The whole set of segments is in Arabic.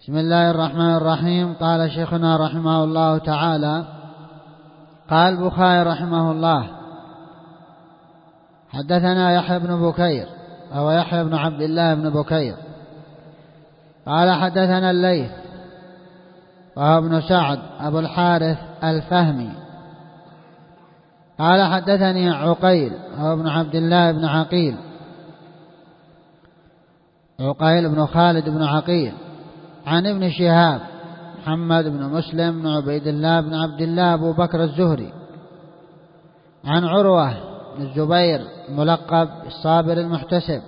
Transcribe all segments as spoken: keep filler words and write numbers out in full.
بسم الله الرحمن الرحيم. قال شيخنا رحمه الله تعالى: قال البخاري رحمه الله: حدثنا يحيى بن بكير أو يحيى بن عبد الله بن بكير قال حدثنا الليث وهو ابن سعد أبو الحارث الفهمي قال حدثني عقيل وهو ابن عبد الله بن عقيل عقيل بن خالد بن عقيل عن ابن شهاب محمد بن مسلم بن عبيد الله بن عبد الله أبو بكر الزهري عن عروة بن الزبير ملقب الصابر المحتسب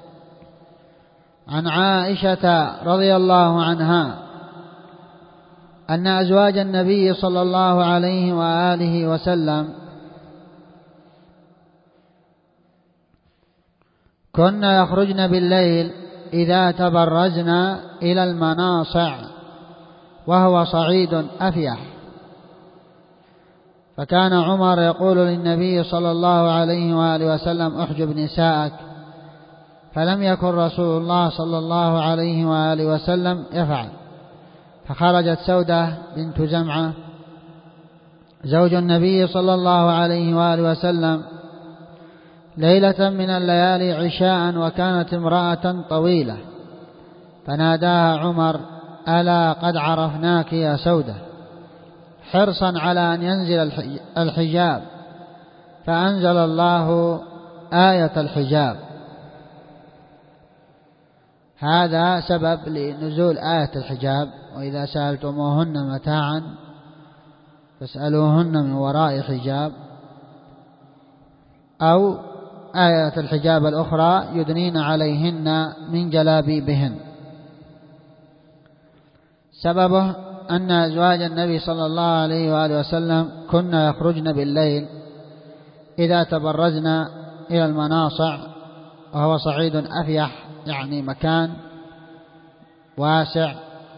عن عائشة رضي الله عنها أن أزواج النبي صلى الله عليه وآله وسلم كن يخرجن بالليل إذا تبرزن إلى المناصع وهو صعيد أفيح، فكان عمر يقول للنبي صلى الله عليه وآله وسلم: احجب نساءك، فلم يكن رسول الله صلى الله عليه وآله وسلم يفعل. فخرجت سودة بنت زمعة زوج النبي صلى الله عليه وآله وسلم ليلة من الليالي عشاء، وكانت امرأة طويلة، فناداها عمر: ألا قد عرفناك يا سودة، حرصا على أن ينزل الحجاب، فأنزل الله آية الحجاب. هذا سبب لنزول آية الحجاب: وإذا سألتموهن متاعا فاسألوهن من وراء حجاب، أو آية الحجاب الأخرى: يدنين عليهن من جلابيبهن. سببه أن أزواج النبي صلى الله عليه وآله وسلم كن يخرجن بالليل إذا تبرزن إلى المناصع، وهو صعيد أفيح، يعني مكان واسع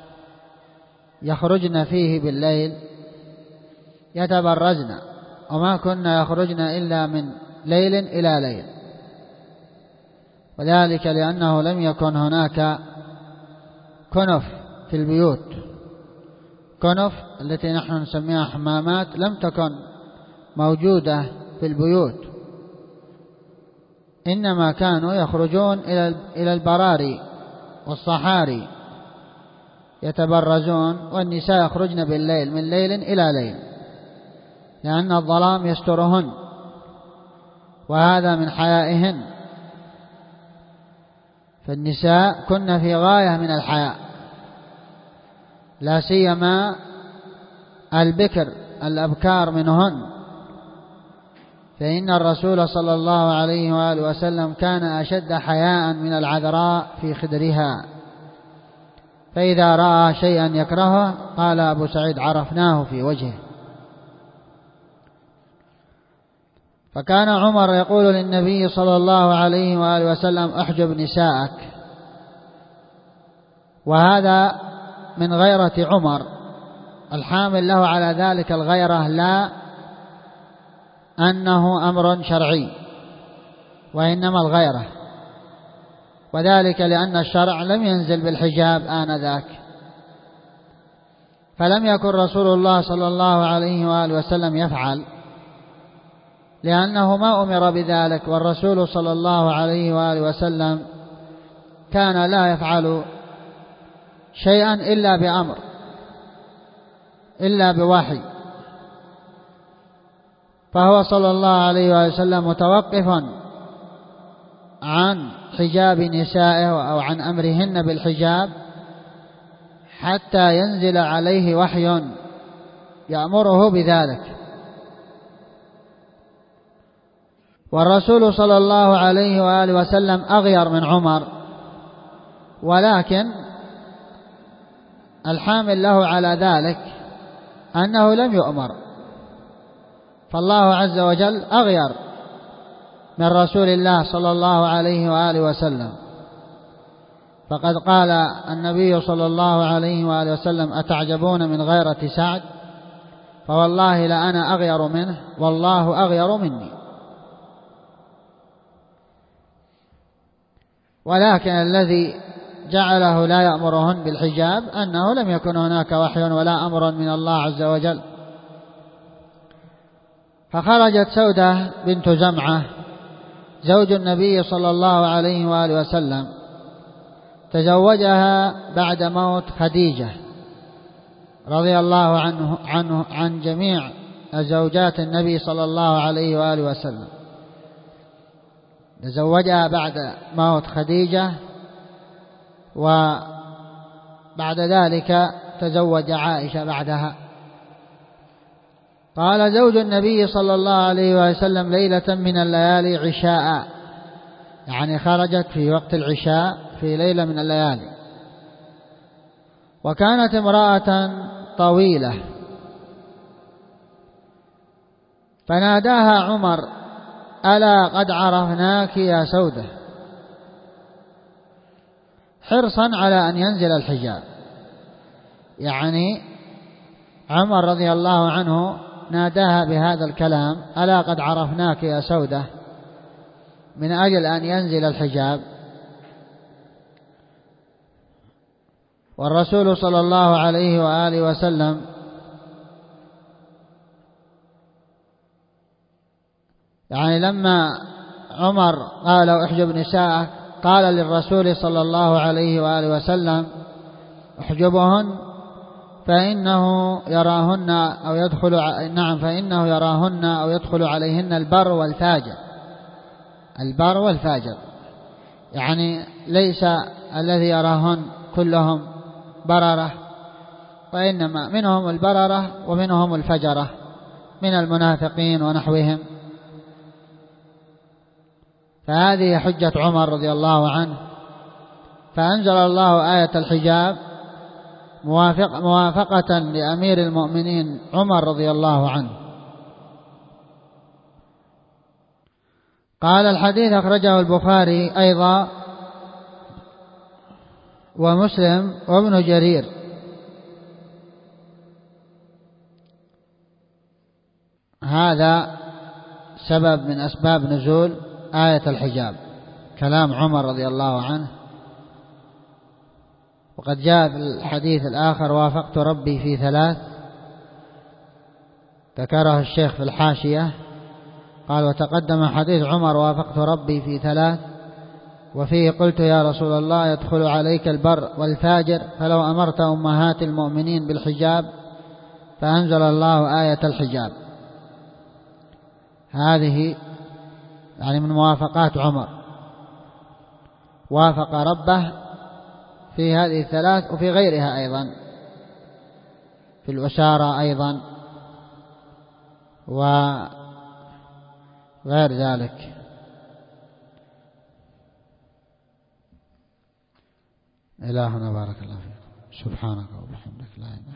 يخرجن فيه بالليل يتبرزن، وما كنا يخرجن إلا من ليل إلى ليل، وذلك لأنه لم يكن هناك كنف في البيوت. كنف التي نحن نسميها حمامات لم تكن موجودة في البيوت، إنما كانوا يخرجون إلى البراري والصحاري يتبرزون، والنساء يخرجن بالليل من ليل إلى ليل، لأن الظلام يسترهن، وهذا من حيائهن. فالنساء كن في غاية من الحياء، لا سيما البكر الأبكار منهن، فإن الرسول صلى الله عليه وآله وسلم كان أشد حياء من العذراء في خدرها، فإذا رأى شيئا يكرهه قال أبو سعيد: عرفناه في وجهه. فكان عمر يقول للنبي صلى الله عليه وآله وسلم: احجب نساءك. وهذا من غيرة عمر، الحامل له على ذلك الغيرة لا أنه أمر شرعي، وإنما الغيرة، وذلك لأن الشرع لم ينزل بالحجاب آنذاك، فلم يكن رسول الله صلى الله عليه وآله وسلم يفعل، لأنه ما أمر بذلك، والرسول صلى الله عليه وآله وسلم كان لا يفعل شيئا إلا بأمر، إلا بوحي، فهو صلى الله عليه وآله وسلم متوقف عن حجاب نسائه أو عن أمرهن بالحجاب حتى ينزل عليه وحي يأمره بذلك. والرسول صلى الله عليه وآله وسلم أغير من عمر، ولكن الحامل له على ذلك أنه لم يؤمر، فالله عز وجل أغير من رسول الله صلى الله عليه وآله وسلم. فقد قال النبي صلى الله عليه وآله وسلم: أتعجبون من غيرة سعد؟ فوالله لأنا أغير منه، والله أغير مني. ولكن الذي جعله لا يأمرهن بالحجاب أنه لم يكن هناك وحي ولا أمر من الله عز وجل. فخرجت سودة بنت زمعة زوج النبي صلى الله عليه وآله وسلم، تزوجها بعد موت خديجة رضي الله عنه عنه عن جميع زوجات النبي صلى الله عليه وآله وسلم. تزوجها بعد موت خديجة، وبعد ذلك تزوج عائشة بعدها. قال زوج النبي صلى الله عليه وسلم ليلة من الليالي عشاء، يعني خرجت في وقت العشاء في ليلة من الليالي، وكانت امرأة طويلة، فناداها عمر: ألا قد عرفناك يا سودة، حرصا على أن ينزل الحجاب. يعني عمر رضي الله عنه ناداها بهذا الكلام: ألا قد عرفناك يا سودة، من أجل أن ينزل الحجاب. والرسول صلى الله عليه وآله وسلم يعني لما عمر قال احجب نساءك، قال للرسول صلى الله عليه وآله وسلم: احجبهن فإنه يراهن أو يدخل نعم فإنه يراهن أو يدخل عليهن البر والفاجر. البر والفاجر يعني ليس الذي يراهن كلهم بررة، وإنما منهم البررة ومنهم الفجرة من المنافقين ونحوهم. فهذه حجة عمر رضي الله عنه، فأنزل الله آية الحجاب موافق موافقة لأمير المؤمنين عمر رضي الله عنه. قال الحديث أخرجه البخاري أيضا ومسلم وابن جرير. هذا سبب من أسباب نزول آية الحجاب، كلام عمر رضي الله عنه. وقد جاء في الحديث الآخر: وافقت ربي في ثلاث، ذكره الشيخ في الحاشية، قال: وتقدم حديث عمر: وافقت ربي في ثلاث، وفيه: قلت يا رسول الله يدخل عليك البر والفاجر، فلو أمرت أمهات المؤمنين بالحجاب، فأنزل الله آية الحجاب. هذه يعني من موافقات عمر، وافق ربه في هذه الثلاث وفي غيرها أيضا، في الأسارة أيضا وغير ذلك. إلهنا بارك الله فيك، سبحانك وبحمدك لا إله